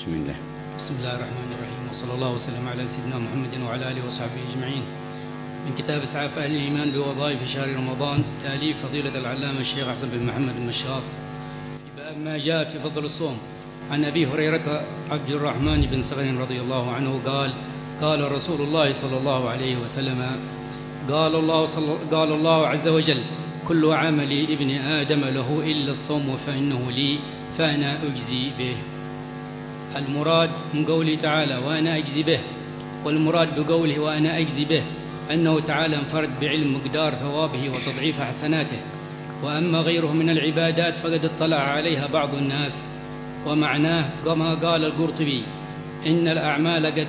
بسم الله. بسم الله الرحمن الرحيم، وصلى الله وسلم على سيدنا محمد وعلى آله وصحبه أجمعين. من كتاب إسعاف أهل الإيمان بوظائف شهر رمضان، تأليف فضيلة العلامة الشيخ أحسن بن محمد النشاط، في باب ما جاء في فضل الصوم. عن أبي هريرة عبد الرحمن بن صخر رضي الله عنه قال: قال رسول الله صلى الله عليه وسلم: قال الله عز وجل: كل عمل ابن آدم له إلا الصوم فإنه لي فأنا أجزي به. المراد من قوله تعالى وأنا أجزي به، والمراد بقوله وأنا أجزي به أنه تعالى انفرد بعلم مقدار ثوابه وتضعيف حسناته، وأما غيره من العبادات فقد اطلع عليها بعض الناس. ومعناه كما قال القرطبي: إن الأعمال قد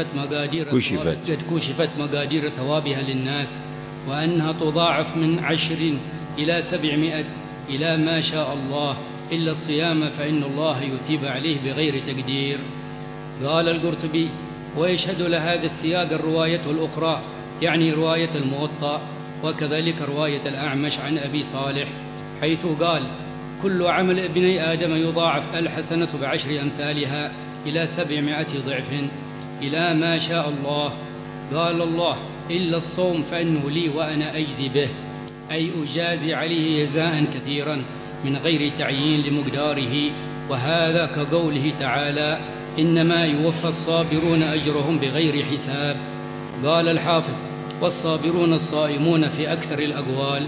كشفت مقادير ثوابها للناس، وأنها تضاعف من 10 إلى 700 إلى ما شاء الله، إلا الصيام فإن الله يثيب عليه بغير تقدير. قال القرطبي: ويشهد لهذا السياق الرواية الأخرى، يعني رواية الموطأ، وكذلك رواية الأعمش عن أبي صالح، حيث قال: كل عمل ابن آدم يضاعف الحسنة ب10 أمثالها إلى 700 ضعف إلى ما شاء الله. قال الله: إلا الصوم فإنه لي وأنا أجزي به، أي أجازي عليه جزاء كثيرا من غير تعيين لمقداره. وهذا كقوله تعالى: إنما يوفى الصابرون أجرهم بغير حساب. قال الحافظ: والصابرون الصائمون في أكثر الأقوال.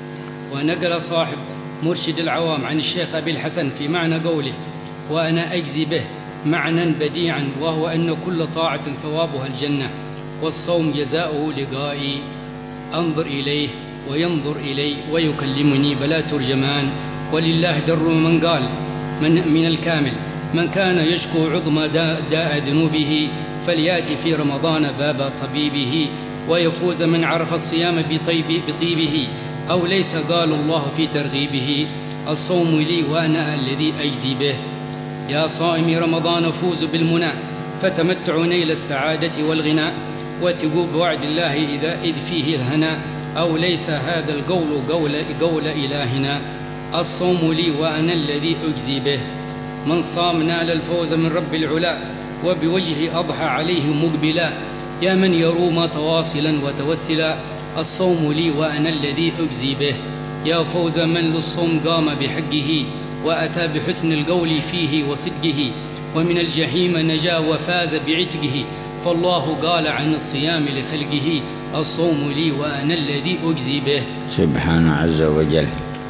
ونقل صاحب مرشد العوام عن الشيخ أبي الحسن في معنى قوله وأنا أجزي به معنى بديعا، وهو أن كل طاعة ثوابها الجنة، والصوم جزاؤه لقائي، أنظر إليه وينظر إلي ويكلمني بلا ترجمان. ولله در من قال من الكامل: من كان يشكو عظم داء ذنوبه فليأتي في رمضان باب طبيبه، ويفوز من عرف الصيام بطيبه، أو ليس قال الله في ترغيبه: الصوم لي وأنا الذي أجزي به. يا صائمي رمضان فوز بالمنى، فتمتعوا نيل السعادة والغنى، وثقوا بوعد الله إذ فيه الهنا، أو ليس هذا القول قول إلهنا: الصوم لي وأنا الذي أجزي به. من صام نال الفوز من رب العلا، وبوجهه أضحى عليه مقبلا، يا من يروم تواصلا وتوسلا، الصوم لي وأنا الذي أجزي به. يا فوز من للصوم قام بحقه، وأتى بحسن القول فيه وصدقه، ومن الجحيم نجا وفاز بعتقه، فالله قال عن الصيام لخلقه: الصوم لي وأنا الذي أجزي به. سبحانه عز وجل.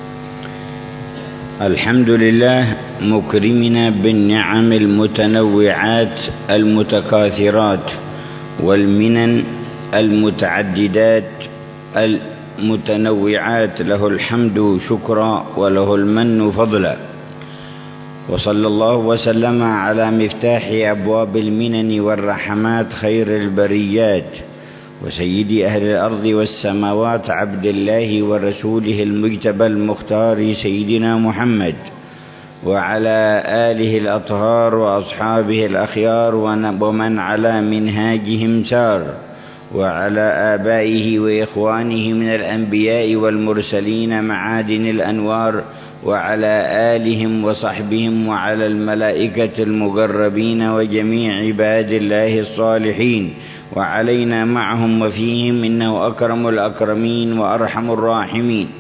الحمد لله مكرمنا بالنعم المتنوعات المتكاثرات، والمنن المتعددات المتنوعات، له الحمد شكرا وله المن فضلا. وصلى الله وسلم على مفتاح أبواب المنن والرحمات، خير البريات وسيد أهل الأرض والسماوات، عبد الله ورسوله المجتبى المختار سيدنا محمد، وعلى آله الأطهار وأصحابه الأخيار، ومن على منهاجهم سار، وعلى آبائه وإخوانه من الأنبياء والمرسلين معادن الأنوار، وعلى آلهم وصحبهم، وعلى الملائكة المقربين وجميع عباد الله الصالحين، وعلينا معهم وفيهم، إنه أكرم الأكرمين وأرحم الراحمين.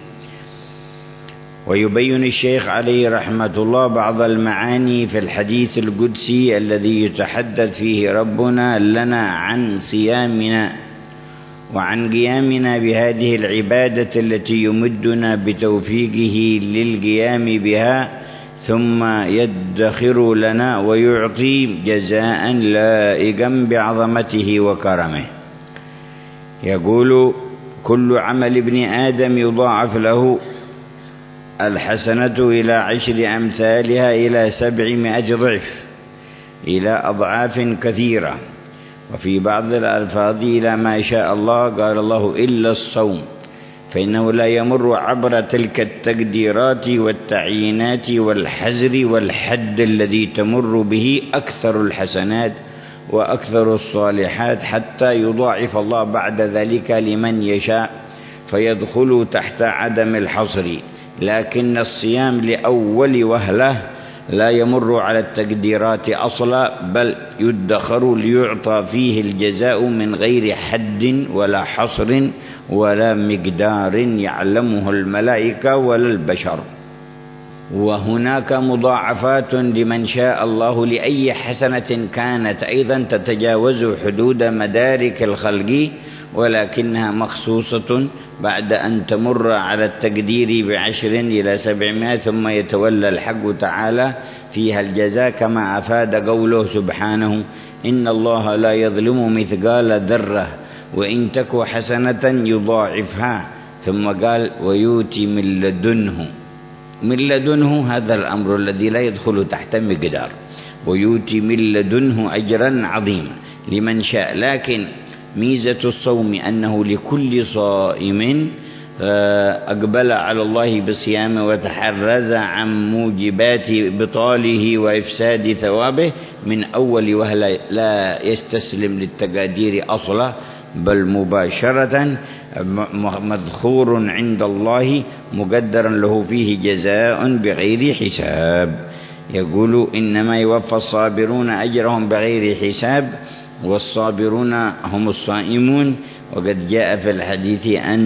ويبين الشيخ عليه رحمة الله بعض المعاني في الحديث القدسي الذي يتحدث فيه ربنا لنا عن صيامنا وعن قيامنا بهذه العبادة التي يمدنا بتوفيقه للقيام بها، ثم يدخر لنا ويعطي جزاء لائقا بعظمته وكرمه. يقول: كل عمل ابن آدم يضاعف له الحسنة إلى 10 أمثالها إلى 700 ضعف، إلى أضعاف كثيرة. وفي بعض الألفاظ إلى ما شاء الله. قال الله: إلا الصوم، فإنه لا يمر عبر تلك التقديرات والتعيينات والحزر والحد الذي تمر به أكثر الحسنات وأكثر الصالحات، حتى يضاعف الله بعد ذلك لمن يشاء، فيدخل تحت عدم الحصر. لكن الصيام لأول وهلة لا يمر على التقديرات أصلا، بل يدخر ليعطى فيه الجزاء من غير حد ولا حصر ولا مقدار يعلمه الملائكة ولا البشر. وهناك مضاعفات لمن شاء الله لأي حسنة كانت أيضا تتجاوز حدود مدارك الخلق، ولكنها مخصوصة بعد أن تمر على التقدير ب10 إلى 700، ثم يتولى الحق تعالى فيها الجزاء، كما أفاد قوله سبحانه: إن الله لا يظلم مثقال ذرة وإن تك حسنة يضاعفها. ثم قال: ويؤتي من لدنه. من لدنه هذا الأمر الذي لا يدخل تحت مقدار، ويؤتي من لدنه أجرا عظيما لمن شاء. لكن ميزة الصوم أنه لكل صائم أقبل على الله بالصيام وتحرز عن موجبات بطاله وإفساد ثوابه من أول وهلة، لا يستسلم للتقادير أصلا، بل مباشرة مذخور عند الله مقدرا له فيه جزاء بغير حساب. يقول: إنما يوفى الصابرون أجرهم بغير حساب، والصابرون هم الصائمون. وقد جاء في الحديث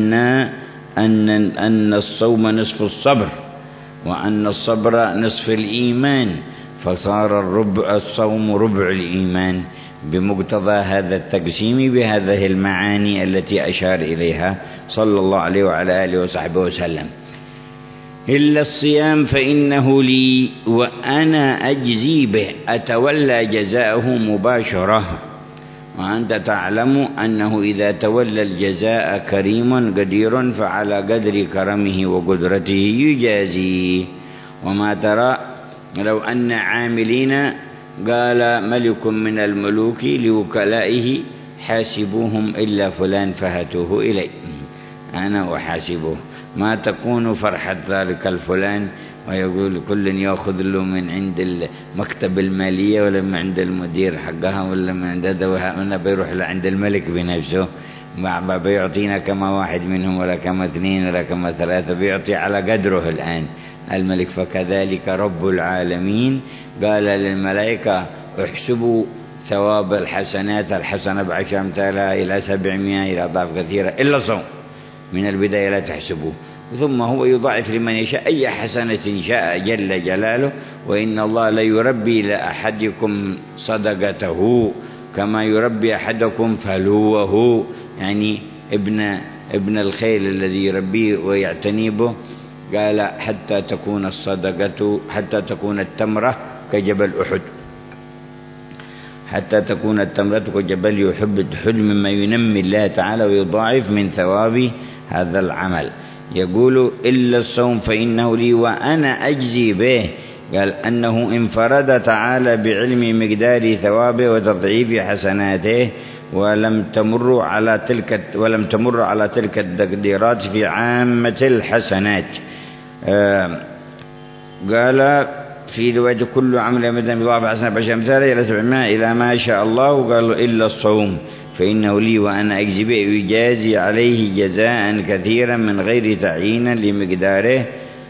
أن الصوم نصف الصبر، وأن الصبر نصف الإيمان، فصار الصوم ربع الإيمان، بمقتضى هذا التقسيم بهذه المعاني التي أشار إليها صلى الله عليه وعلى آله وصحبه وسلم. إلا الصيام فإنه لي وأنا أجزي به، أتولى جزاءه مباشرة. وأنت تعلم أنه إذا تولى الجزاء كريم قدير، فعلى قدر كرمه وقدرته يجازي. وما ترى لو أن عاملين قال ملك من الملوك لوكلائه: حاسبوهم إلا فلان فهاتوه إلي، أنا أحاسبه. ما تكون فرحة ذلك الفلان، ويقول كل يأخذ له من عند المكتب المالية ولا من عند المدير حقها ولا من عند هذا، بيروح لعند الملك بنفسه، ما بيعطينا كما واحد منهم ولا كما 2 ولا كما 3، بيعطي على قدره الآن الملك. فكذلك رب العالمين قال للملائكة: احسبوا ثواب الحسنات، الحسنة ب10 أمثالها إلى 700 إلى أضعاف كثيرة، إلا الصوم من البداية لا تحسبوه، ثم هو يضاعف لمن يشاء أي حسنة شاء جل جلاله. وإن الله لا يربي لأحدكم صدقته كما يربي أحدكم فلوه، يعني ابن الخيل الذي يربيه ويعتني به. قال: حتى تكون الصدقة، حتى تكون التمرة كجبل أحد، حتى تكون التمرة كجبل أحد، مما ينمي الله تعالى ويضاعف من ثواب هذا العمل. يقول: إلا الصوم فإنه لي وأنا أجزي به. قال: أنه انفرد تعالى بعلم مقدار ثوابه وتضعيف حسناته، ولم تمر على تلك التقديرات في عامة الحسنات. قال في رواية: كل عمل مدن بضعف حسنة ب10 أمثالها إلى 700 إلى ما شاء الله. وقال: إلا الصوم فإنه لي وأنا أجزي به، يجازي عليه جزاء كثيرا من غير تعيين لمقداره.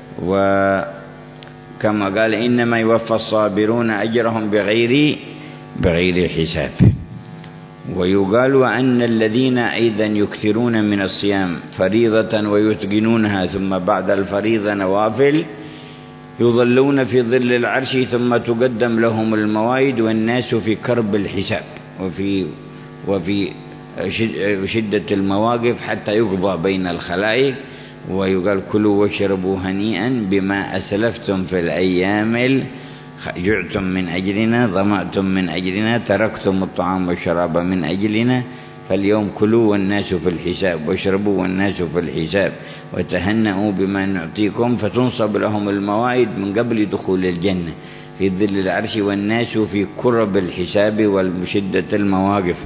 وكما قال: إنما يوفى الصابرون أجرهم بغير حساب. ويقال: وأن الذين أيضا يكثرون من الصيام فريضة ويتقنونها، ثم بعد الفريضة نوافل، يظلون في ظل العرش، ثم تقدم لهم الموائد والناس في كرب الحساب وفي شدة المواقف حتى يقضى بين الخلائق. ويقال: كلوا واشربوا هنيئا بما أسلفتم في الأيام، جعتم من أجلنا، ظمأتم من أجلنا، تركتم الطعام والشراب من أجلنا، فاليوم كلوا والناس في الحساب، واشربوا والناس في الحساب، وتهنئوا بما نعطيكم. فتنصب لهم الموائد من قبل دخول الجنة في ظل العرش، والناس في كرب الحساب والمشدة المواقف.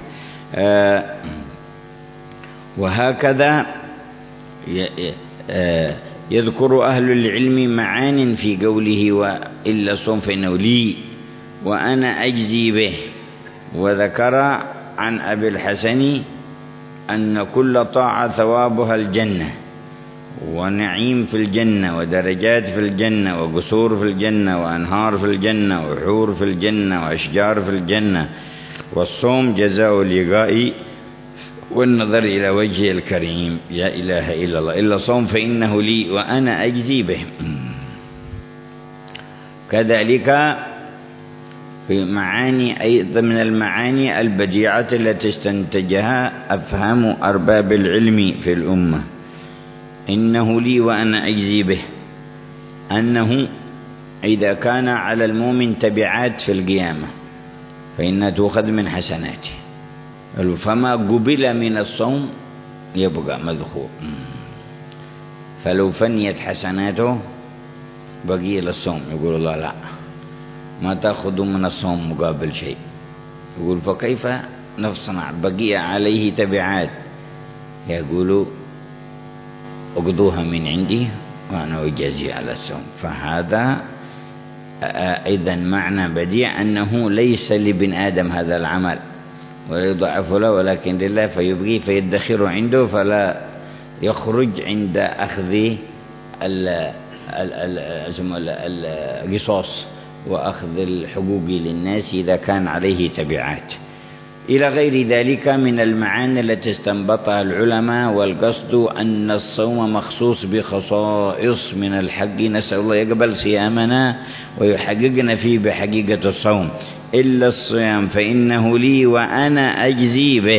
وهكذا يذكر أهل العلم معان في قوله: وإلا الصوم فإنه لي وأنا أجزي به. وذكر عن أبي الحسن أن كل طاعة ثوابها الجنة، ونعيم في الجنة ودرجات في الجنة وقصور في الجنة وأنهار في الجنة وحور في الجنة وأشجار في الجنة. والصوم جزاء اللقاء والنظر إلى وجه الكريم. لا إله إلا الله. إلا الصوم فإنه لي وأنا أجزي به. كذلك في معاني أيضا من المعاني البديعة التي استنتجها أفهام أرباب العلم في الأمة. إنه لي وأنا أجزي به، أنه إذا كان على المؤمن تبعات في القيامة فإنها تؤخذ من حسناته، فما قبل من الصوم يبقى مذخور، فلو فنيت حسناته بقي للصوم. يقول الله لا، ما تأخذ من الصوم مقابل شيء. يقول فكيف نصنع؟ بقي عليه تبعات. يقول أقضوها من عندي وأنا أجازي على الصوم. فهذا أيضا معنى بديع أنه ليس لابن آدم هذا العمل ولا يضعف له، ولكن لله فيبقي فيدخر عنده، فلا يخرج عند أخذ القصاص وأخذ الحقوق للناس إذا كان عليه تبعات. إلى غير ذلك من المعاني التي استنبطها العلماء. والقصد أن الصوم مخصوص بخصائص من الحق، نسأل الله يقبل صيامنا ويحققنا فيه بحقيقة الصوم. إلا الصيام فإنه لي وأنا أجزي به.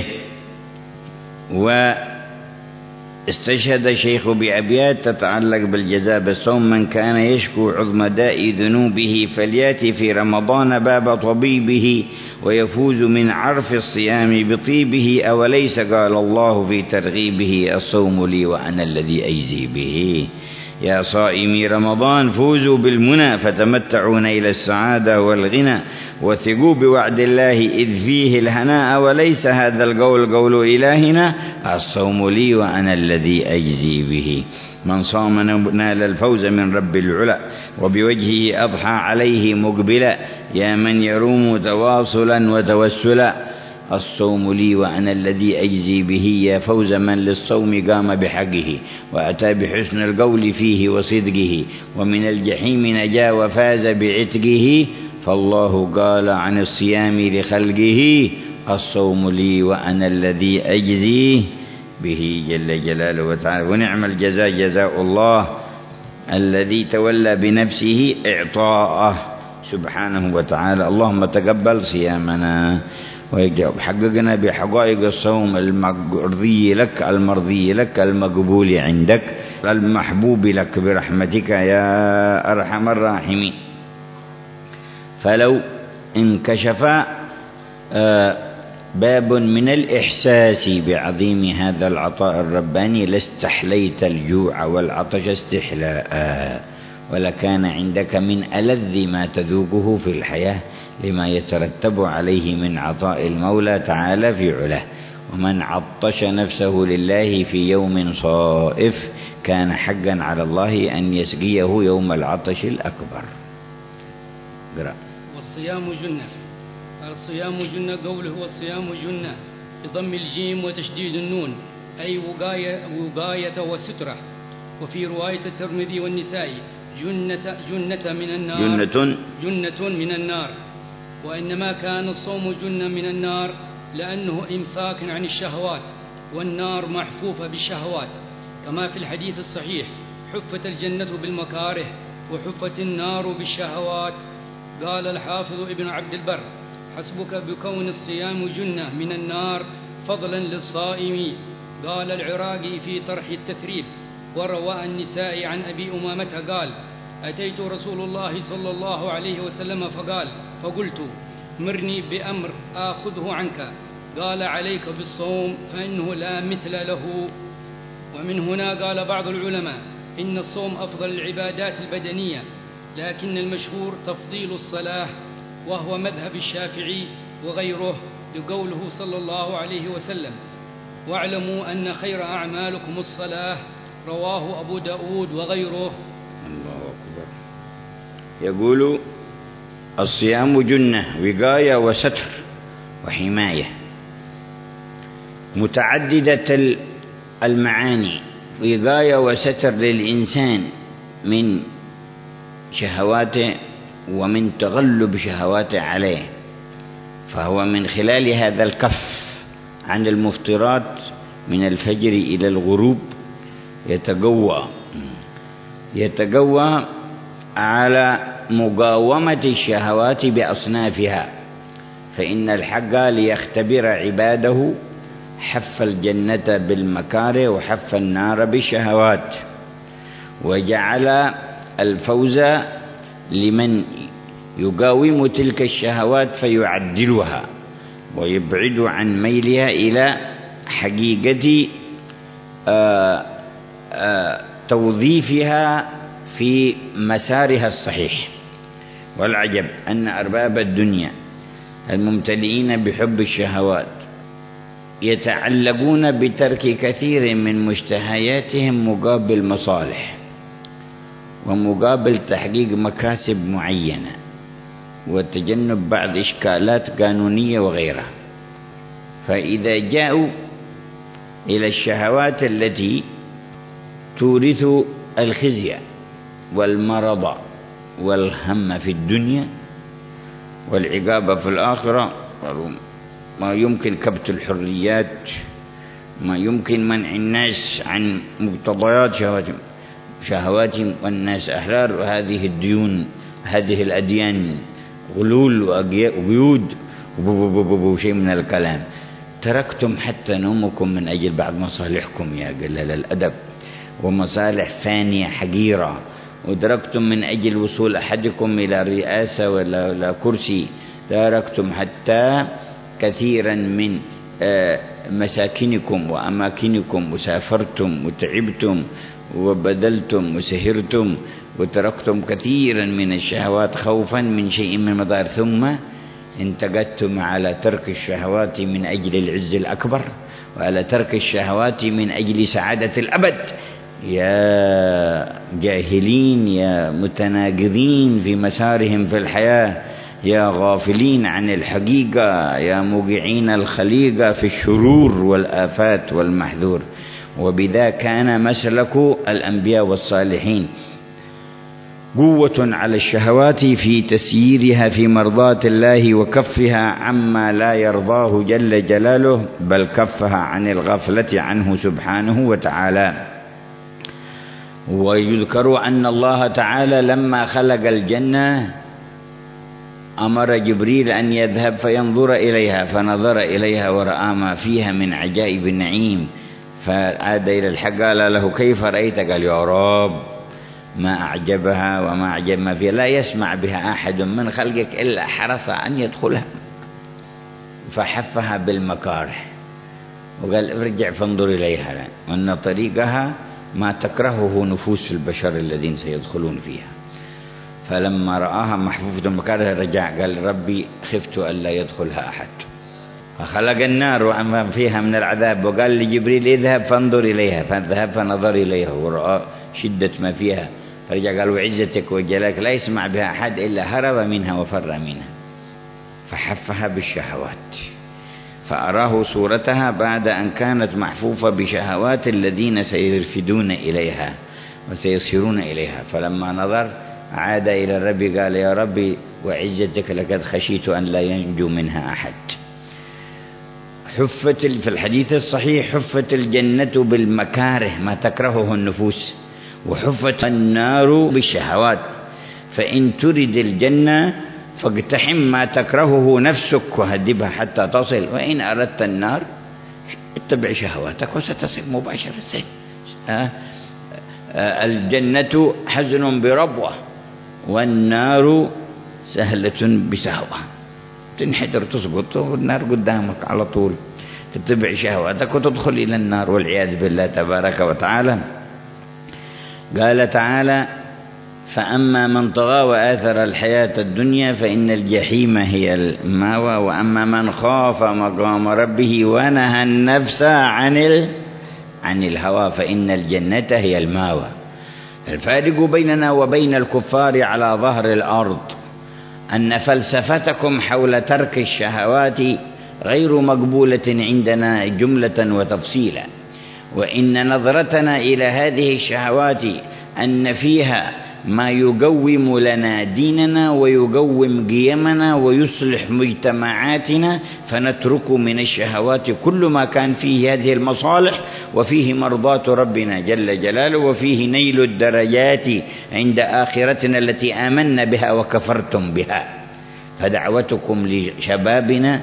واستشهد الشيخ بأبيات تتعلق بالجزاء بالصوم: من كان يشكو عظم داء ذنوبه فليأتي في رمضان باب طبيبه ويفوز من عرف الصيام بطيبه. أوليس قال الله في ترغيبه: الصوم لي وأنا الذي أجزي به. يا صائمي رمضان فوزوا بالمنى فتمتعون إلى السعادة والغنى وثقوا بوعد الله إذ فيه الهناء. وليس هذا القول قول إلهنا: الصوم لي وأنا الذي أجزي به. من صام نال الفوز من رب العلا وبوجهه أضحى عليه مقبلا. يا من يروم تواصلا وتوسلا، الصوم لي وأنا الذي أجزي به. يا فوز من للصوم قام بحقه وأتى بحسن القول فيه وصدقه، ومن الجحيم نجا وفاز بعتقه. فالله قال عن الصيام لخلقه: الصوم لي وأنا الذي أجزي به جل جلاله وتعالى. ونعم الجزاء جزاء الله الذي تولى بنفسه إعطاءه سبحانه وتعالى. اللهم تقبل صيامنا وحققنا بحقائق الصوم المرضي لك المقبول عندك المحبوب لك برحمتك يا أرحم الراحمين. فلو انكشف باب من الإحساس بعظيم هذا العطاء الرباني لاستحليت الجوع والعطش استحلاء، ولكان عندك من ألذ ما تذوقه في الحياة لما يترتب عليه من عطاء المولى تعالى في علاه. ومن عطش نفسه لله في يوم صائف كان حقا على الله أن يسقيه يوم العطش الأكبر. قرأ. والصيام جنة. الصيام جنة، قوله والصيام جنة بضم الجيم وتشديد النون، أي وقاية وسترة. وفي رواية الترمذي والنسائي: جنة من النار، جنة من النار. وإنما كان الصوم جنة من النار لأنه إمساك عن الشهوات، والنار محفوفة بالشهوات، كما في الحديث الصحيح: حفت الجنة بالمكاره وحفت النار بالشهوات. قال الحافظ ابن عبد البر: حسبك بكون الصيام جنة من النار فضلا للصائم. قال العراقي في طرح التثريب: وروى النسائي عن أبي أمامة قال: أتيت رسول الله صلى الله عليه وسلم فقلت: مرني بأمر آخذه عنك. قال: عليك بالصوم فإنه لا مثل له. ومن هنا قال بعض العلماء إن الصوم أفضل العبادات البدنية، لكن المشهور تفضيل الصلاة، وهو مذهب الشافعي وغيره، لقوله صلى الله عليه وسلم: واعلموا أن خير أعمالكم الصلاة. رواه أبو داود وغيره. الله أكبر. يقول: الصيام جنة، وقاية وستر وحماية متعددة المعاني. وقاية وستر للإنسان من شهواته ومن تغلب شهواته عليه، فهو من خلال هذا الكف عن المفطرات من الفجر إلى الغروب يتقوى على مقاومة الشهوات بأصنافها، فإن الحق ليختبر عباده حف الجنة بالمكاره وحف النار بالشهوات، وجعل الفوز لمن يقاوم تلك الشهوات فيعدلها ويبعد عن ميلها إلى حقيقة توظيفها في مسارها الصحيح. والعجب أن أرباب الدنيا الممتلئين بحب الشهوات يتعلقون بترك كثير من مشتهياتهم مقابل مصالح ومقابل تحقيق مكاسب معينة وتجنب بعض إشكالات قانونية وغيرها. فإذا جاءوا إلى الشهوات التي تورث الخزي والمرض والهم في الدنيا والعقاب في الآخرة، ما يمكن كبت الحريات، ما يمكن منع الناس عن مقتضيات شهواتهم والناس أحرار، وهذه الديون، هذه الأديان غلول وقيود وشيء من الكلام. تركتم حتى نومكم من أجل بعض مصالحكم يا قلال الأدب، ومصالح فانية حقيرة، وتركتم من أجل وصول أحدكم إلى الرئاسة ولا كرسي، تركتم حتى كثيرا من مساكنكم وأماكنكم، وسافرتم وتعبتم وبذلتم وسهرتم، وتركتم كثيرا من الشهوات خوفا من شيء من مضار، ثم انتقدتم على ترك الشهوات من أجل العز الأكبر وعلى ترك الشهوات من أجل سعادة الأبد. يا جاهلين، يا متناقضين في مسارهم في الحياة، يا غافلين عن الحقيقة، يا موقعين الخليقة في الشرور والآفات والمحذور. وبذا كان مسلك الأنبياء والصالحين، قوة على الشهوات في تسييرها في مرضاة الله وكفها عما لا يرضاه جل جلاله، بل كفها عن الغفلة عنه سبحانه وتعالى. ويذكر أن الله تعالى لما خلق الجنة أمر جبريل أن يذهب فينظر إليها، فنظر إليها ورأى ما فيها من عجائب النعيم، فعاد إلى الحق قال له كيف رأيت؟ قال يا رب ما أعجبها وما أعجب ما فيها، لا يسمع بها أحد من خلقك إلا حرص أن يدخلها، فحفها بالمكاره وقال ارجع فانظر إليها، وأن طريقها ما تكرهه نفوس البشر الذين سيدخلون فيها. فلما رآها محفوفة المكاره رجع قال ربي خفت ألا يدخلها أحد، فخلق النار وما فيها من العذاب، وقال لجبريل اذهب فانظر إليها، فذهب فنظر إليها ورأى شدة ما فيها، فرجع قال وعزتك وجلالك لا يسمع بها أحد إلا هرب منها وفر منها، فحفها بالشهوات، فأراه صورتها بعد أن كانت محفوفة بشهوات الذين سيرفدون إليها وسيصيرون إليها. فلما نظر عاد إلى الرب قال يا ربي وعزتك لقد خشيت أن لا ينجو منها أحد. حفت في الحديث الصحيح حفت الجنة بالمكاره ما تكرهه النفوس، وحفت النار بالشهوات، فإن ترد الجنة فاقتحم ما تكرهه نفسك وهدبها حتى تصل، وإن أردت النار اتبع شهواتك وستصل مباشرة. الجنة حزن بربوة والنار سهلة بسهوة، تنحدر تسقط والنار قدامك على طول، تتبع شهواتك وتدخل إلى النار والعياذ بالله تبارك وتعالى. قال تعالى فأما من طغى وآثر الحياة الدنيا فإن الجحيم هي المأوى، وأما من خاف مقام ربه ونهى النفس عن الهوى فإن الجنة هي المأوى. الفارق بيننا وبين الكفار على ظهر الأرض أن فلسفتكم حول ترك الشهوات غير مقبولة عندنا جملة وتفصيلا، وإن نظرتنا إلى هذه الشهوات أن فيها ما يقوم لنا ديننا ويقوم قيمنا ويصلح مجتمعاتنا، فنترك من الشهوات كل ما كان فيه هذه المصالح وفيه مرضاة ربنا جل جلاله وفيه نيل الدرجات عند آخرتنا التي آمنا بها وكفرتم بها. فدعوتكم لشبابنا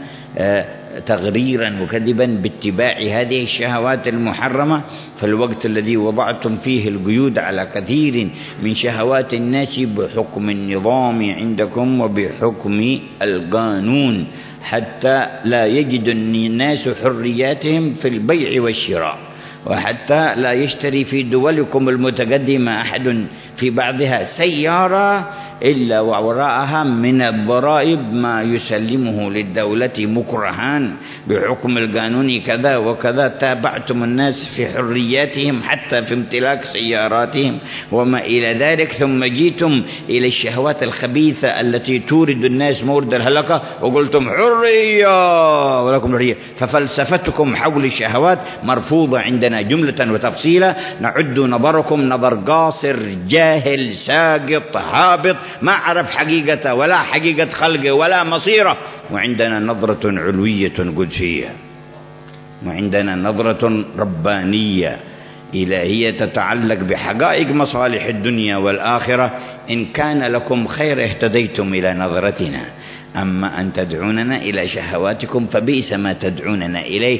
تغريرا وكذبا باتباع هذه الشهوات المحرمة في الوقت الذي وضعتم فيه القيود على كثير من شهوات الناس بحكم النظام عندكم وبحكم القانون، حتى لا يجد الناس حرياتهم في البيع والشراء، وحتى لا يشتري في دولكم المتقدمة أحد في بعضها سيارة إلا ووراءها من الضرائب ما يسلمه للدولة مكرهان بحكم القانون كذا وكذا. تابعتم الناس في حرياتهم حتى في امتلاك سياراتهم وما إلى ذلك، ثم جيتم إلى الشهوات الخبيثة التي تورد الناس مورد الهلكة وقلتم حرية ولكم حرية. ففلسفتكم حول الشهوات مرفوضة عندنا جملة وتفصيلا. نعد نظركم نظر قاصر جاهل ساقط هابط ما عرف حقيقته ولا حقيقة خلقه ولا مصيره. وعندنا نظرة علوية قدسية، وعندنا نظرة ربانية إلهية تتعلق بحقائق مصالح الدنيا والآخرة. إن كان لكم خير اهتديتم إلى نظرتنا، أما أن تدعوننا إلى شهواتكم فبئس ما تدعوننا إليه.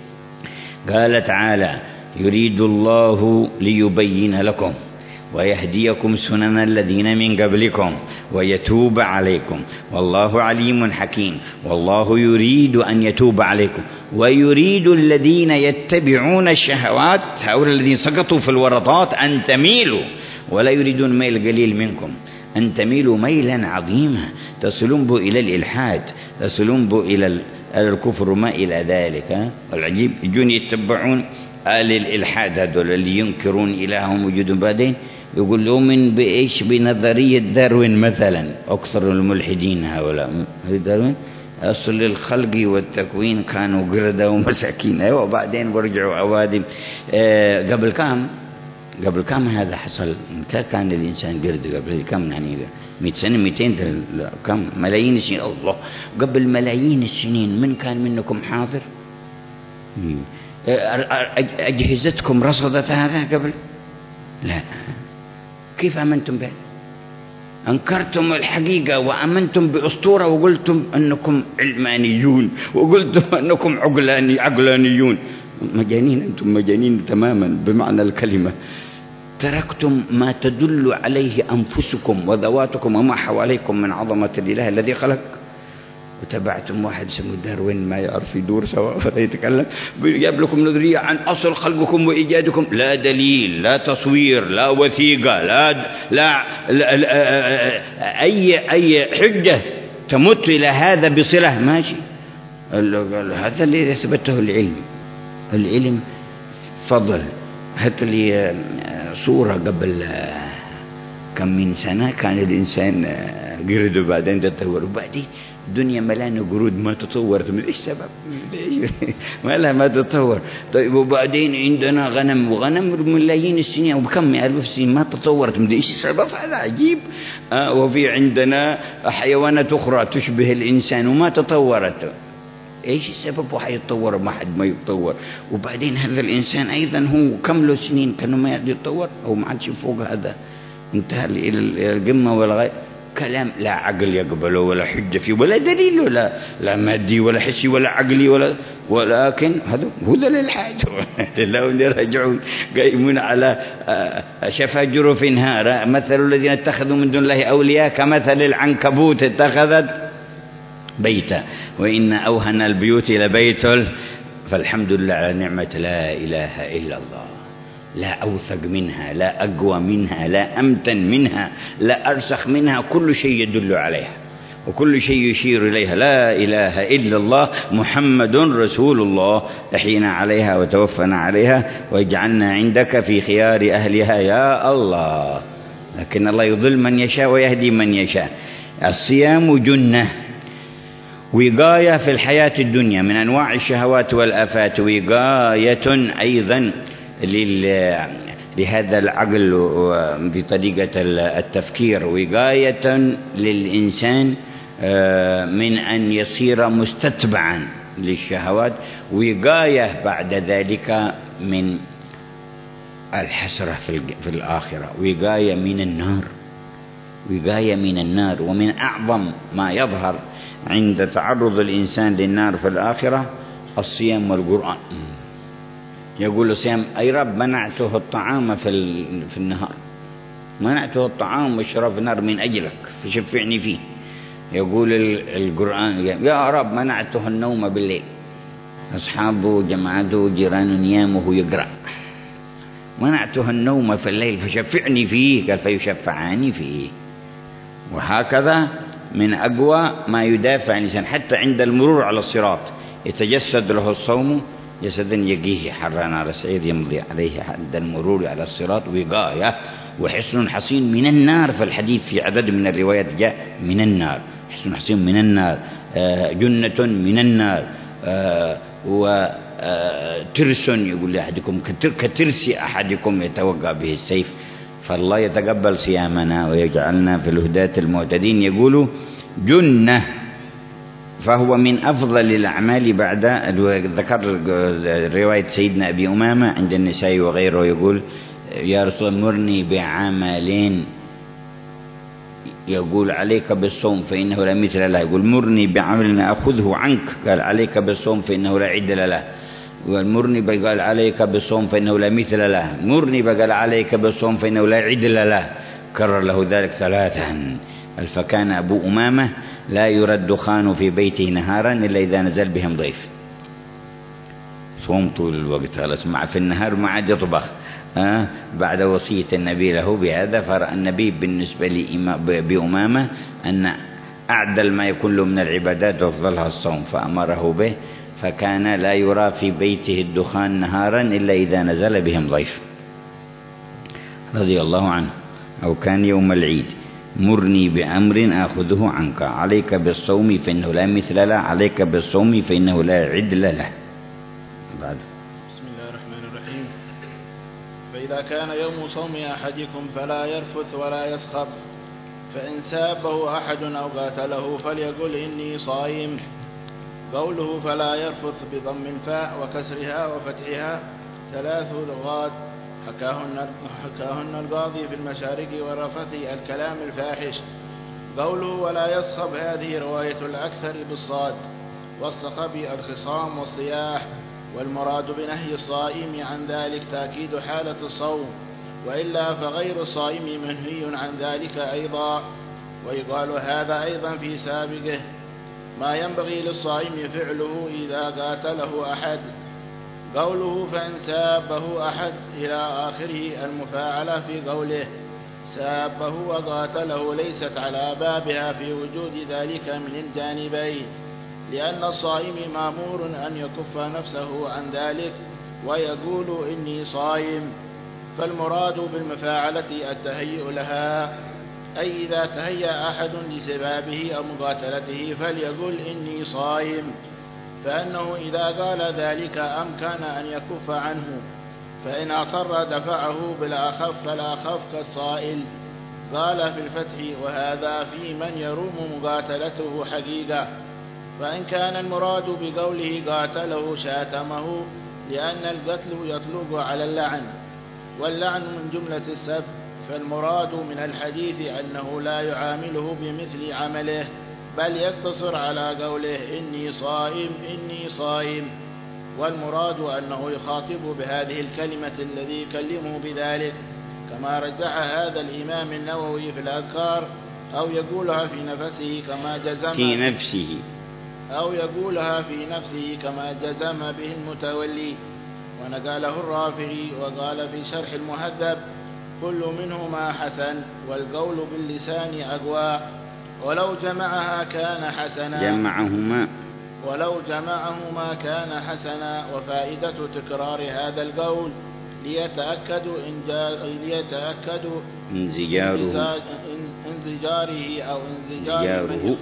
قال تعالى: يريد الله ليبين لكم ويهديكم سنن الذين من قبلكم ويتوب عليكم والله عليم حكيم. والله يريد أن يتوب عليكم ويريد الذين يتبعون الشهوات هؤلاء الذين سقطوا في الورطات أن تميلوا، ولا يريدون ميل قليل منكم، أن تميلوا ميلا عظيما تصلون به إلى الإلحاد، تصلون به إلى الكفر وما إلى ذلك. والعجيب يجون يتبعون آل الإلحاد هذول اللي ينكرون إلههم وجودهم، بعدين يقول يؤمن بإيش؟ بنظرية داروين مثلا. أكثر الملحدين هؤلاء داروين أصل الخلق والتكوين كانوا قردة ومساكين، أيوة بعدين برجعوا عوادم. قبل كم هذا حصل؟ كان الإنسان قرد قبل كم؟ يعني 100 سنة 200 كم ملايين السنين. الله، قبل ملايين السنين من كان منكم حاضر؟ أجهزتكم رصدت هذا قبل؟ لا. كيف أمنتم به؟ أنكرتم الحقيقة وأمنتم بأسطورة وقلتم أنكم علمانيون وقلتم أنكم عقلانيون. مجانين، أنتم مجانين تماما بمعنى الكلمة. تركتم ما تدل عليه أنفسكم وذواتكم وما حواليكم من عظمة الإله الذي خلق، وتبعتم واحد اسمه داروين ما يعرف يدور سواء ولا يتكلم، جاب لكم نظرية عن أصل خلقكم وإيجادكم، لا دليل لا تصوير لا وثيقة لا أي حجة تمت إلى هذا بصلة. ماشي، هذا اللي يثبته العلم فضل. هات لي صورة قبل كم من سنة كان الإنسان قرد وبعدين تطور، وبعدين الدنيا ملانة قرود ما تطورت. من إيش سبب؟ ما تطور. طيب وبعدين عندنا غنم وغنم ملايين السنين وبكم ألف سنين ما تطورت. من إيش السبب؟ هذا عجيب. وفي عندنا حيوانات أخرى تشبه الإنسان وما تطورت. إيش السبب؟ وحيتطور ما حد ما يتطور. وبعدين هذا الإنسان أيضا هو كم له سنين كانوا ما يتطور أو ما عادش فوق هذا، انتهى إلى القمة والغاية. كلام لا عقل يقبله ولا حجة فيه ولا دليل لا مادي ولا حسي ولا عقلي ولكن هذا هو الإلحاد. لو يرجعون قائمون على شفا جرف هار. مثل الذين اتخذوا من دون الله أولياء كمثل العنكبوت اتخذت بيتا وإن أوهن البيوت لبيت. فالحمد لله على نعمة لا إله إلا الله، لا أوثق منها لا أقوى منها لا أمتن منها لا أرسخ منها. كل شيء يدل عليها وكل شيء يشير إليها. لا إله إلا الله محمد رسول الله. أحينا عليها وتوفنا عليها واجعلنا عندك في خيار أهلها يا الله. لكن الله يضل من يشاء ويهدي من يشاء. الصيام جنة وقاية في الحياة الدنيا من أنواع الشهوات والآفات، وقاية أيضا لهذا العقل بطريقة التفكير، وقاية للإنسان من أن يصير مستتبعا للشهوات، وقاية بعد ذلك من الحسرة في الآخرة، وقاية من النار، وقاية من النار. ومن أعظم ما يظهر عند تعرض الإنسان للنار في الآخرة الصيام والقرآن. يقول الصيام: أي رب منعته الطعام في النهار، منعته الطعام والشراب في النار من أجلك فشفعني فيه. يقول القرآن: يا رب منعته النوم بالليل، أصحابه جماعته جيرانه نيامه يقرأ، منعته النوم في الليل فشفعني فيه، قال فيشفعاني فيه. وهكذا من أقوى ما يدافع الإنسان حتى عند المرور على الصراط، يتجسد له الصوم جسدا يقيه حر نار سعير يمضي عليه عند المرور على الصراط وقاية وحصن حصين من النار. فالحديث في عدد من الروايات جاء من النار، حصن حصين من النار، جنة من النار، وترس يقول لأحدكم كترس أحدكم يتوقع به السيف. فالله يتقبل صيامنا ويجعلنا في الهداة المهتدين. يقول جنة، فهو من أفضل الأعمال بعد ذكر رواية سيدنا أبي أمامة عند النسائي وغيره، يقول: يا رسول الله مرني بعملين، يقول: عليك بالصوم فإنه لا مثل له. يقول: مرني بعمل أخذه عنك، قال: عليك بالصوم فإنه لا عدل له. والمرني قال: عليك بالصوم فإنه لا مثل له. مرني قال: عليك بالصوم فإنه لا عدل له. كرر له ذلك ثلاثا. فكان أبو أمامة لا يرى الدخان في بيته نهارا إلا إذا نزل بهم ضيف. صوم طول الوقت، خلاص مع في النهار ما عاد يطبخ بعد وصية النبي له بهذا. فرأى النبي بالنسبة بأمامة أن أعدل ما يكون له من العبادات وأفضلها الصوم، فأمره به، فكان لا يرى في بيته الدخان نهارا إلا إذا نزل بهم ضيف رضي الله عنه، أو كان يوم العيد: مرني بأمر آخذه عنك، عليك بالصوم فإنه لا مثل له، عليك بالصوم فإنه لا عدل له. بعد. بسم الله الرحمن الرحيم. فإذا كان يوم صوم أحدكم فلا يرفث ولا يسخب، فإن سابه أحد أو قاتله فليقل إني صائم. قوله فلا يرفث بضم الفاء وكسرها وفتحها 3 لغات حكاهن القاضي في المشارق والرفث الكلام الفاحش. قوله ولا يصخب هذه رواية الأكثر بالصاد، والصخب الخصام والصياح، والمراد بنهي الصائم عن ذلك تأكيد حالة الصوم، وإلا فغير الصائم منهي عن ذلك أيضا. ويقال هذا أيضا في سابقه: ما ينبغي للصائم فعله إذا قاتله أحد. قوله فإن سابه أحد إلى آخره المفاعلة في قوله سابه وقاتله ليست على بابها في وجود ذلك من الجانبين، لأن الصائم مأمور أن يكف نفسه عن ذلك ويقول إني صائم. فالمراد بالمفاعلة التهيؤ لها، أي إذا تهيأ أحد لسبابه أو مقاتلته فليقل إني صائم، فإنه إذا قال ذلك أمكن أن يكف عنه، فإن أصر دفعه بالأخف فالأخف كالصائل. قال في الفتح: وهذا في من يروم مقاتلته حقيقة. فإن كان المراد بقوله قاتله شاتمه، لأن القتل يطلق على اللعن، واللعن من جملة السب، فالمراد من الحديث أنه لا يعامله بمثل عمله، بل يقتصر على قوله إني صائم إني صائم، والمراد أنه يخاطب بهذه الكلمة الذي يكلمه بذلك، كما رجح هذا الإمام النووي في الأذكار، أو يقولها في نفسه كما جزم أو يقولها في نفسه كما جزم به المتولي. ونقاله الرافعي وقال في شرح المهذب: كل منهما حسن، والقول باللسان أقوى، ولو جمعها كان حسنا. وفائدة تكرار هذا القول ليتأكدوا انزجاره أو انزجاره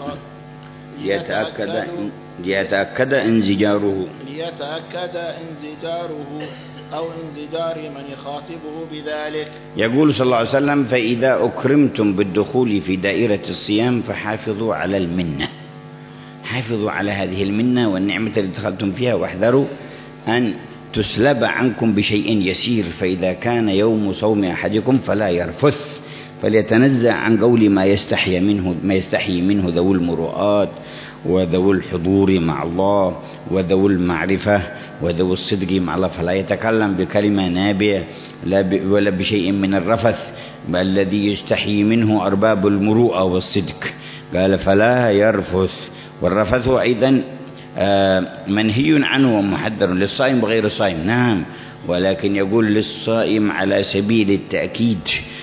أو انزجار من يخاطبه بذلك. يقول صلى الله عليه وسلم: فإذا أكرمتم بالدخول في دائرة الصيام فحافظوا على المنة، حافظوا على هذه المنة والنعمة التي دخلتم فيها، واحذروا أن تسلب عنكم بشيء يسير. فإذا كان يوم صوم أحدكم فلا يرفث، فليتنزع عن قول ما يستحي منه ذو المروءات وذو الحضور مع الله وذو المعرفة وذو الصدق مع الله، فلا يتكلم بكلمة نابية ولا بشيء من الرفث الذي يستحي منه أرباب المروءة والصدق. قال: فلا يرفث. والرفث أيضا منهي عنه ومحذر للصائم وغير الصائم، نعم، ولكن يقول للصائم على سبيل التأكيد: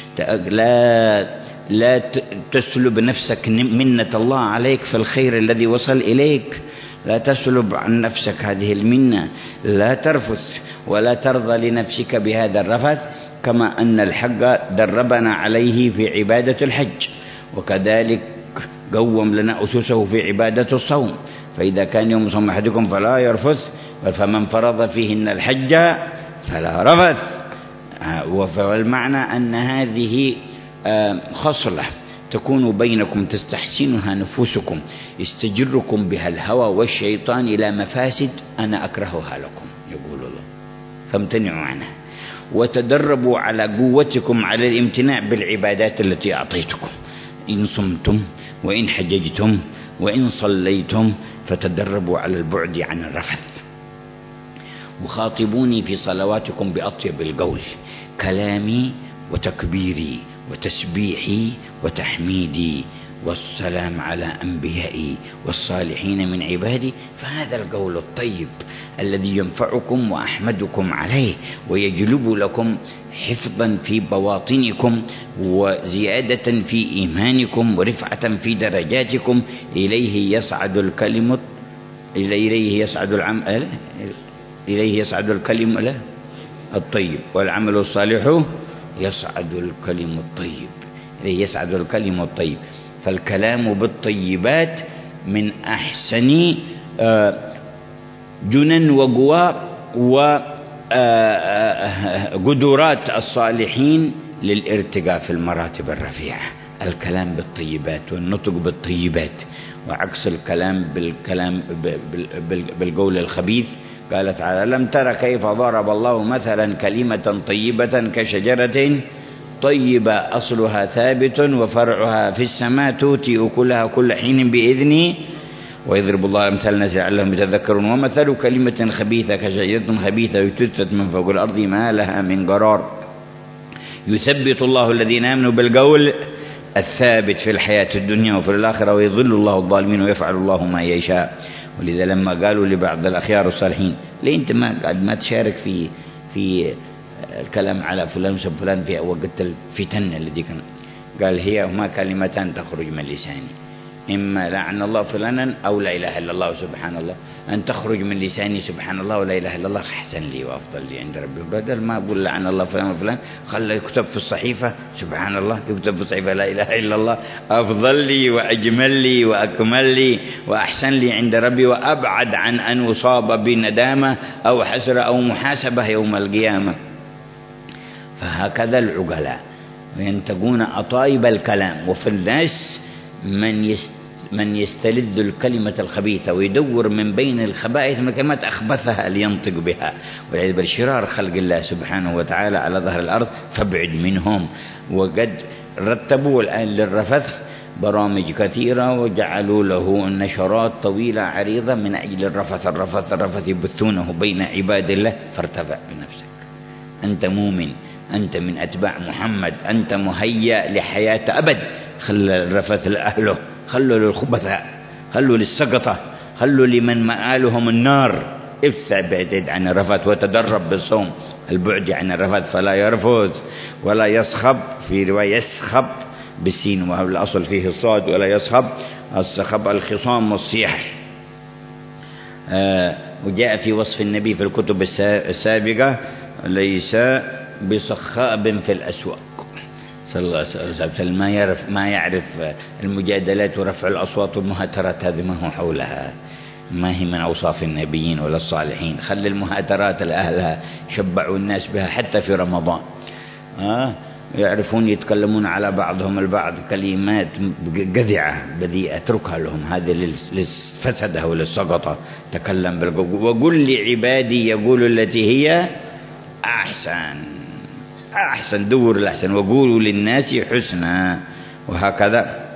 لا تسلب نفسك منة الله عليك في الخير الذي وصل إليك، لا تسلب عن نفسك هذه المنة، لا ترفث ولا ترضى لنفسك بهذا الرفث، كما أن الحق دربنا عليه في عبادة الحج، وكذلك قوم لنا أسسه في عبادة الصوم. فإذا كان يوم صوم أحدكم فلا يرفث، فمن فرض فيهن الحج فلا رفث. والمعنى أن هذه خصلة تكون بينكم تستحسنها نفوسكم، يستجركم بها الهوى والشيطان إلى مفاسد أنا أكرهها لكم، يقول الله، فامتنعوا عنها، وتدربوا على قوتكم على الامتناع بالعبادات التي أعطيتكم. إن صمتم وإن حججتم وإن صليتم فتدربوا على البعد عن الرفث. وخاطبوني في صلواتكم بأطيب القول، كلامي وتكبيري وتسبيحي وتحميدي والسلام على أنبيائي والصالحين من عبادي، فهذا القول الطيب الذي ينفعكم وأحمدكم عليه ويجلب لكم حفظا في بواطنكم وزيادة في إيمانكم ورفعة في درجاتكم. إليه يصعد الكلم الطيب والعمل الصالح يصعد الكلم الطيب، إليه يصعد الكلم الطيب. فالكلام بالطيبات من أحسن جنن وقوى وقدرات الصالحين للارتقاء في المراتب الرفيعة. الكلام بالطيبات والنطق بالطيبات، وعكس الكلام بالقول الخبيث. قال تعالى: لم تر كيف ضرب الله مثلا كلمة طيبة كشجرة طيبة أصلها ثابت وفرعها في السماء تؤتي أكلها كل حين بإذنه ويضرب الله أمثال الناس لعلهم يتذكرون. ومثل كلمة خبيثة كشجرة خبيثة اجتثت من فوق الأرض ما لها من قرار. يثبت الله الذين آمنوا بالقول الثابت في الحياة الدنيا وفي الآخرة ويضل الله الظالمين ويفعل الله ما يشاء. ولذا لما قالوا لبعض الأخيار الصالحين: ليه أنت ما تشارك في الكلام على فلان وسب فلان في وقت الفتن الذي كان؟ قال: هي هما كلمتان تخرج من لساني، إما لعن الله فلانا أو لا إله إلا الله سبحان الله. أن تخرج من لساني سبحان الله ولا إله إلا الله أحسن لي وأفضل لي عند ربي، بدل ما أقول لعن الله فلان وفلان خلى يكتب في الصحيفة سبحان الله، يكتب في الصحيفة لا إله إلا الله، أفضل لي وأجمل لي وأكمل لي وأحسن لي عند ربي، وأبعد عن أن أصاب بندامة أو حسرة أو محاسبة يوم القيامة. فهكذا العقلاء ينتقون أطايب الكلام. وفي الناس من يستلذ الكلمة الخبيثة ويدور من بين الخبائث من كلمات أخبثها لينطق بها، والعياذ بالله شرار خلق الله سبحانه وتعالى على ظهر الأرض، فابعد منهم. وقد رتبوا الآن للرفث برامج كثيرة وجعلوا له نشرات طويلة عريضة من أجل الرفث يبثونه بين عباد الله. فارتفع بنفسك، أنت مؤمن، أنت من أتباع محمد، أنت مهيأ لحياة أبد. خلوا الرفث لأهله، خلوا للخبثاء، خلوا للسقطة، خلوا لمن مآلهم النار. ابتعد عن الرفث وتدرب بالصوم البعد عن الرفث. فلا يرفث ولا يصخب، في رواية يسخب بالسين وهو الأصل فيه الصاد، ولا يصخب. الصخب الخصام والصياح. وجاء في وصف النبي في الكتب السابقة: ليس بصخاب في الأسواق صلى الله عليه وسلم. ما يعرف المجادلات ورفع الأصوات والمهاترات، هذه ما هو حولها. ما هي من أوصاف النبيين ولا الصالحين. خلي المهاترات لأهلها، شبعوا الناس بها حتى في رمضان. يعرفون يتكلمون على بعضهم البعض كلمات جذعة بذيئة، اتركها لهم، هذه للفسدة وللسقطة. تكلم وقل لعبادي يقول التي هي أحسن، دور الأحسن، وقولوا للناس حسنا، وهكذا.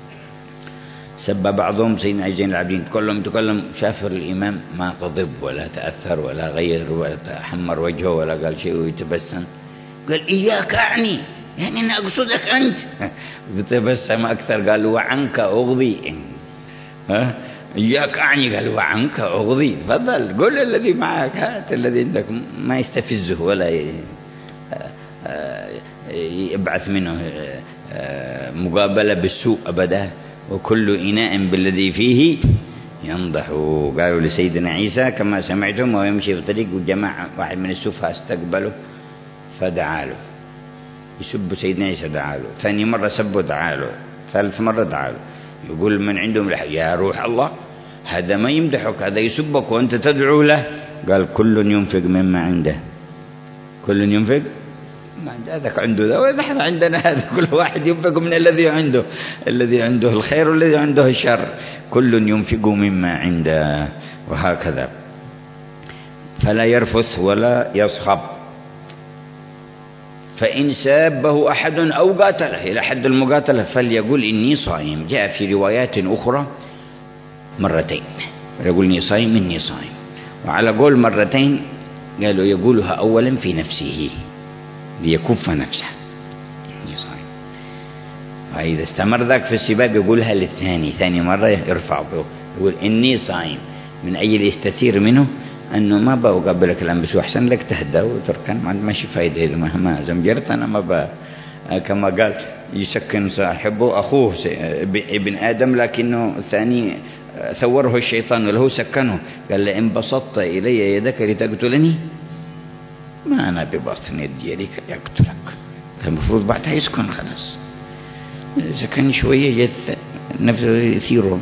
سب بعضهم سيدنا زين العابدين، كلهم تكلم، شاف الإمام ما غضب ولا تأثر ولا غير ولا تحمر وجهه ولا قال شيء ويتبسم، قال إياك أعني، يعني أنا أقصدك أنت. تبسم أكثر، قال وعنك أغضي. إياك أعني، قال وعنك أغضي. تفضل قل الذي معك، هات الذي عندك، ما يستفزه ولا يبعث منه مقابلة بالسوء أبدا. وكل إناء بالذي فيه ينضح. قالوا لسيدنا عيسى كما سمعتم وهو يمشي في الطريق، وجماعة واحد من السفهاء استقبله فدعا له، يسب سيدنا عيسى دعا له، ثاني مرة سبه دعا له، ثالث مرة دعا له. يقول من عندهم يا روح الله، هذا ما يمدحك، هذا يسبك وأنت تدعو له. قال كل ينفق مما عنده، كل ينفق هذاك عنده ذا، ونحن عندنا هذا، كل واحد ينفق من الذي عنده، الذي عنده الخير والذي عنده الشر، كل ينفق مما عنده، وهكذا. فلا يرفث ولا يصخب. فإن سابه أحد أو قاتله، إلى حد المقاتلة، فليقول إني صائم. جاء في روايات أخرى مرتين، يقول إني صائم إني صائم. وعلى قول مرتين قالوا يقولها أولا في نفسه ليكف نفسه إني صائم، وإذا استمر ذاك في السباب يقولها للثاني، ثاني مرة يرفع يقول إني صائم، من أجل يستثير منه أنه ما بقبلك الآن، بس أحسن لك تهدى وتركن، ما شي فايدة إذا مهما زمجرت أنا ما كما قال يسكن صاحبه أخوه ابن آدم، لكنه الثاني ثوره الشيطان وله سكنه، قال لئن بسطت إلي يدك لتقتلني ما أنا ببسط يدي لك يقتلك. كان المفروض بعدها يسكن خلاص، سكن شوية جت نفسه يثيره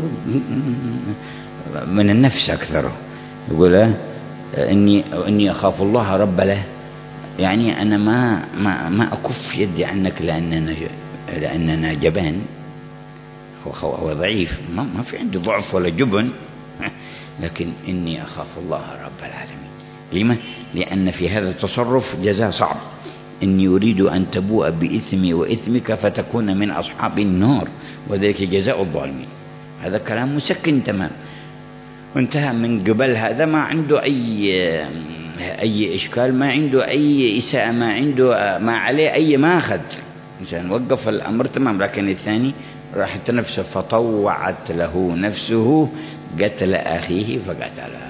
من النفس أكثره. يقول إني أخاف الله رب له، يعني أنا ما أكف يدي عنك لأننا جبان، هو ضعيف، ما في عندي ضعف ولا جبن، لكن إني أخاف الله رب العالمين. لما؟ لأن في هذا التصرف جزاء صعب، إني يريد أن تبوء بإثمي وإثمك فتكون من أصحاب النار، وذلك جزاء الظالمين. هذا كلام مسكن تمام، وانتهى من قبل. هذا ما عنده أي إشكال، ما عنده أي إساءة، ما عنده ما عليه أي ماخذ، عشان وقف الأمر تمام. لكن الثاني راحت نفسه فطوعت له نفسه قتل أخيه فقتله.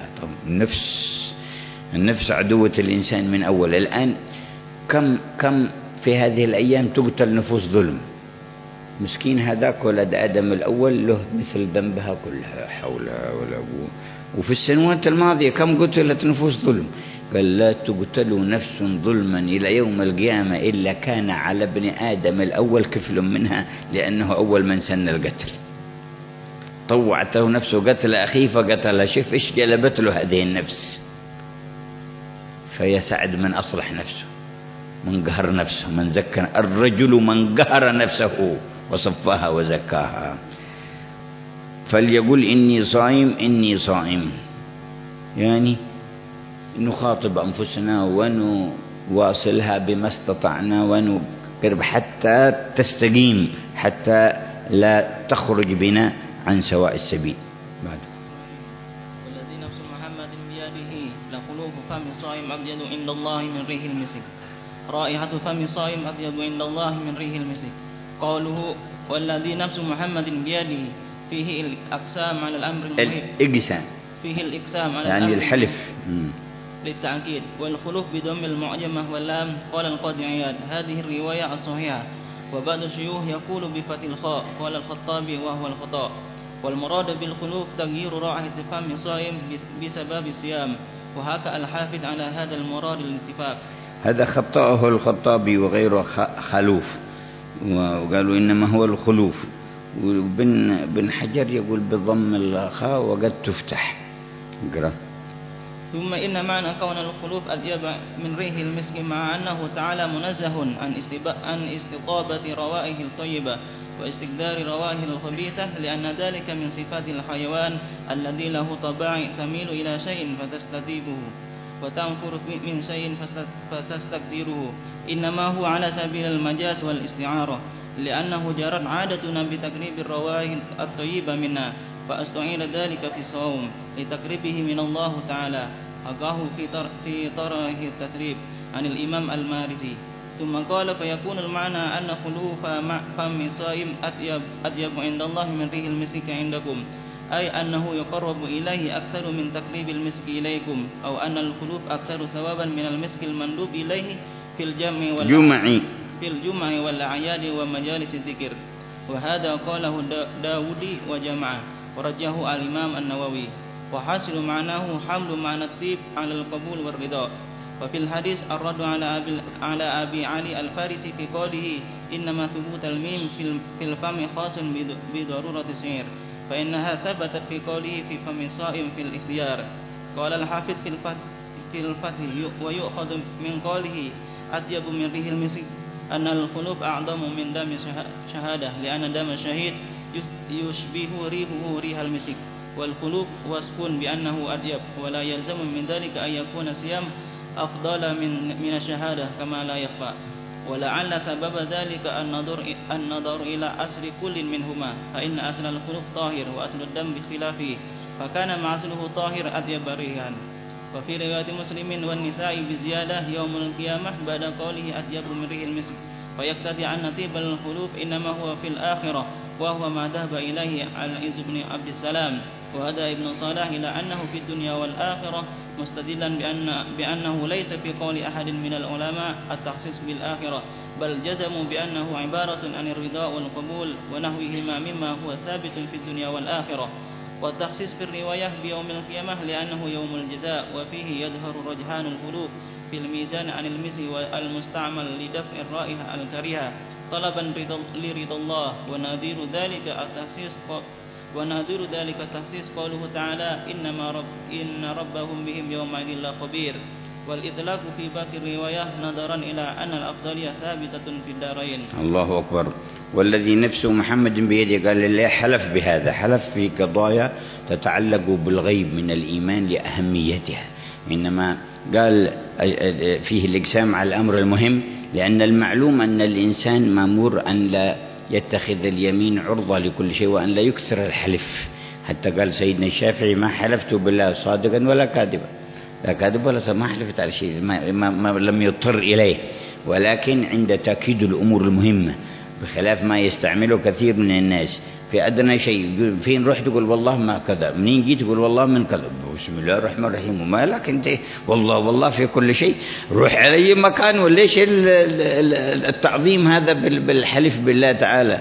النفس عدوة الإنسان من أول. الآن كم في هذه الأيام تقتل نفوس ظلم. مسكين هذاك ولد آدم الأول له مثل ذنبها كلها، حول ولا قوة. وفي السنوات الماضية كم قتلت نفوس ظلم؟ قال لا تقتل نفس ظلما إلى يوم القيامة إلا كان على ابن آدم الأول كفل منها، لأنه أول من سن القتل. طوعته نفسه قتل أخيه فقتل. شوف إيش جلبت له هذه النفس. فيسعد من أصلح نفسه، من قهر نفسه، من زكى. الرجل من قهر نفسه وصفاها وزكاها. فليقول إني صائم إني صائم، يعني نخاطب أنفسنا ونواصلها بما استطعنا ونقرب حتى تستقيم، حتى لا تخرج بنا عن سواء السبيل. بعد والذي نفس محمد بيده لخلوف فم الصائم أبيض عند الله من ريح المسك، رائحة فم الصائم أطيب عند الله من ريح المسك. قوله والذي نفس محمد بيده فيه الأقسام على الأمر المهم، الإقسام فيه الإقسام على يعني الأمر الحلف للتأكيد. والخلوف بضم المعجمة واللام. قال القاضي عياض هذه الرواية الصحيحة، وبعض الشيوخ يقول بفتح الخاء. قال الخطابي وهو الخطأ. والمراد بالخلوف تغيير رائحة فم الصائم بسبب الصيام، وهكا الحافظ على هذا المراد الاتفاق. هذا خطأه الخطابي وغيره خلوف، وقالوا إنما هو الخلوف. وابن حجر يقول بضم الخاء وقد تفتح ثم إن معنى كون الخلوف أطيب من ريح المسك مع أنه تعالى منزه عن استطابة روائه الطيبة واستقدار روائه الخبيثة، لأن ذلك من صفات الحيوان الذي له طباع تميل إلى شيء فتستطيبه وتنفر من شيء فتستقدره، إنما هو على سبيل المجاز والاستعارة، لأنه جرت عادتنا بتقريب الروائح الطيبة منا، فاستعير ذلك في الصوم لتقريبه من الله تعالى، حكاه في طرح التثريب عن الإمام المارزي. ثم قال: فيكون المعنى أن خلوف فم الصائم أطيب عند الله من ريح المسك عندكم، أي أنه يقرب إليه أكثر من تقريب المسك إليكم، أو أن الخلوف أكثر ثوابا من المسك المندوب إليه في الجمع والأعياد ومجالس الذكر. وهذا قاله داودي وجماعة، ورجه الإمام النووي. وحاصل معناه حمل معنى الطيب على القبول والرضا. وفي الحديث الرد على أبي علي الفارسي في قوله: إنما ثبوت الميم في الفم خاص بضرورة السعر، فإنها ثبتت في قوله في فم الصائم في الاختيار. قال الحافظ في الفتح: ويؤخذ من قوله أطيب من ريح المسك أن الخلوف أعظم من دم شهادة، لأن دم الشهيد يشبه ريحه ريح المسك، والخلوف وصف بأنه أطيب، ولا يلزم من ذلك أن يكون الصيام أفضل من الشهادة كما لا يخفى. ولعل سبب ذلك النظر إلى أصل كل منهما، فإن أصل الخلوف طاهر وأصل الدم بخلافه، فكان معصله طاهر أطيب ريحا. وفي رواية مسلم والنساء بزيادة يوم القيامة بعد قوله أطيب من ريح المسك، فيقتضي أن طيب الخلوف إنما هو في الآخرة، وهو ما ذهب إليه العز بن عبد السلام. وهذا ابن صلاح إلى أنه في الدنيا والآخرة، مستدلا بأنه ليس في قول أحد من العلماء التخصيص بالآخرة، بل جزموا بأنه عبارة عن الرضا والقبول ونحوهما مما هو ثابت في الدنيا والآخرة. والتخصيص في الرواية بيوم القيامة لأنه يوم الجزاء، وفيه يظهر رجحان الخلوف في الميزان عن المسك المستعمل لدفع الرائحة الكريهة طلبا لرضا الله. ونادر ذلك التخصيص قوله تعالى: إن ربهم بهم يومئذ لخبير. والإطلاق في باقي الرواية نظرا إلى أن الأفضلية ثابتة في الدارين. الله أكبر. والذي نفس محمد بيده، قال الله حلف بهذا، حلف في قضايا تتعلق بالغيب من الإيمان لأهميتها، إنما قال فيه الإقسام على الأمر المهم، لأن المعلوم أن الإنسان مأمور أن لا يتخذ اليمين عرضة لكل شيء، وأن لا يكثر الحلف. حتى قال سيدنا الشافعي: ما حلفت بالله صادقا ولا كاذبا، لا كاذب ولا ما حلفت على شيء ما لم يضطر إليه، ولكن عند تأكيد الأمور المهمة، بخلاف ما يستعمله كثير من الناس في أدنى شيء. فين رحت تقول والله ما كذا، منين جيت تقول والله من كذا، بسم الله الرحمن الرحيم، وما لك أنت والله في كل شيء، روح على أي مكان. وليش التعظيم هذا بالحلف بالله تعالى؟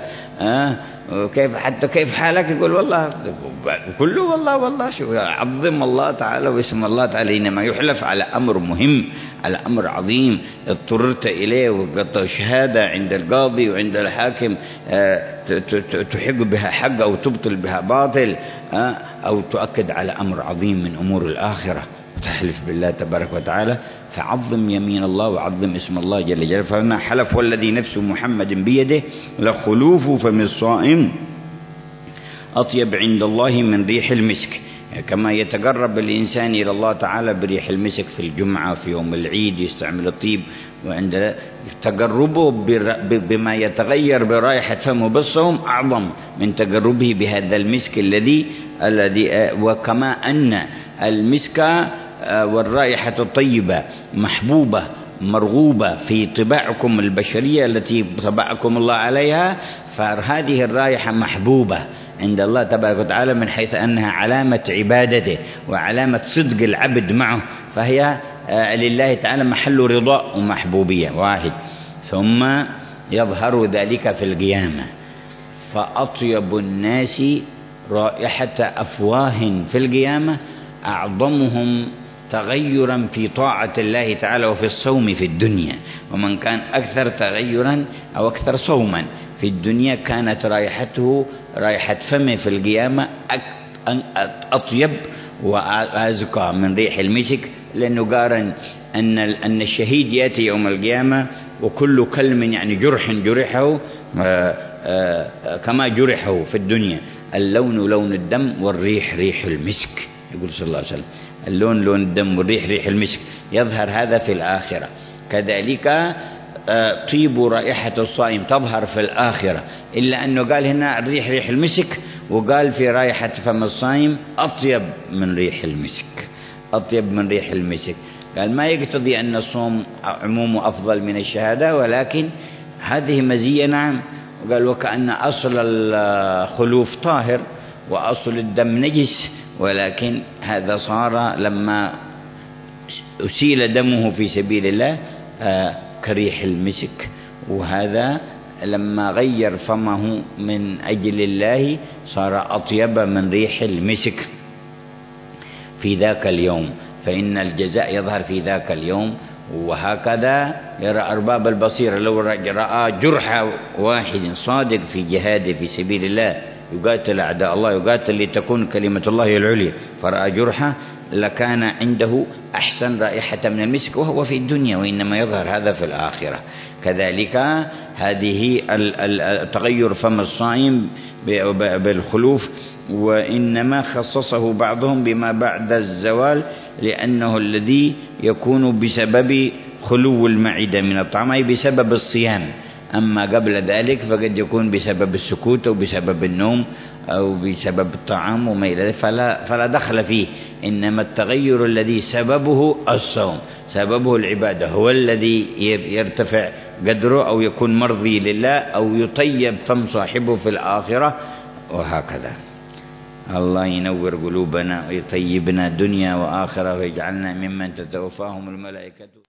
كيف حالك؟ يقول والله كله والله شو عظم الله تعالى واسم الله تعالى. إنما يحلف على أمر مهم، على أمر عظيم اضطررت إليه، وقطع شهادة عند القاضي وعند الحاكم تحق بها حق أو تبطل بها باطل، أو تؤكد على أمر عظيم من أمور الآخرة، تحلف بالله تبارك وتعالى، فعظم يمين الله وعظم اسم الله جل جلاله. فهنا حلف: والذي نفس محمد بيده لخلوف فم الصائم أطيب عند الله من ريح المسك. كما يتقرب الإنسان إلى الله تعالى بريح المسك في الجمعة في يوم العيد يستعمل الطيب، وعند تقربه بما يتغير برائحة فمه بالصوم أعظم من تقربه بهذا المسك الذي وكما أن المسك والرائحة الطيبة محبوبة مرغوبة في طباعكم البشرية التي طبعكم الله عليها، فهذه الرائحة محبوبة عند الله تبارك وتعالى من حيث أنها علامة عبادته وعلامة صدق العبد معه، فهي لله تعالى محل رضاء ومحبوبية واحد. ثم يظهر ذلك في القيامة، فأطيب الناس رائحة أفواه في القيامة أعظمهم تغيرا في طاعة الله تعالى وفي الصوم في الدنيا. ومن كان أكثر تغيرا أو أكثر صوما في الدنيا كانت رائحته رائحة فمه في القيامة أطيب وأزكى من ريح المسك، لأنه قارن أن الشهيد يأتي يوم القيامة وكل كلم يعني جرح جرحه كما جرحه في الدنيا، اللون لون الدم والريح ريح المسك، يقول صلى الله عليه وسلم اللون لون الدم والريح ريح المسك، يظهر هذا في الآخرة. كذلك طيب رائحة الصائم تظهر في الآخرة، إلا أنه قال هنا الريح ريح المسك، وقال في رائحة فم الصائم أطيب من ريح المسك، أطيب من ريح المسك. قال ما يقتضي أن الصوم عمومه أفضل من الشهادة، ولكن هذه مزية نعم. وقال وكأن أصل الخلوف طاهر وأصل الدم نجس، ولكن هذا صار لما أسيل دمه في سبيل الله كريح المسك، وهذا لما غير فمه من أجل الله صار أطيب من ريح المسك في ذاك اليوم، فإن الجزاء يظهر في ذاك اليوم. وهكذا يرى أرباب البصيرة لو رأى جرح واحد صادق في جهاده في سبيل الله يقاتل أعداء الله، يقاتل لتكون كلمة الله العليا، فرأى جرحه لكان عنده أحسن رائحة من المسك وهو في الدنيا، وإنما يظهر هذا في الآخرة. كذلك هذه تغير فم الصائم بالخلوف، وإنما خصصه بعضهم بما بعد الزوال، لأنه الذي يكون بسبب خلو المعدة من الطعام، أي بسبب الصيام. أما قبل ذلك فقد يكون بسبب السكوت أو بسبب النوم أو بسبب الطعام وما إلى ذلك، فلا دخل فيه. إنما التغير الذي سببه الصوم، سببه العبادة، هو الذي يرتفع قدره أو يكون مرضي لله أو يطيب فم صاحبه في الآخرة، وهكذا. الله ينور قلوبنا ويطيبنا دنيا وآخرة، ويجعلنا ممن تتوفاهم الملائكة.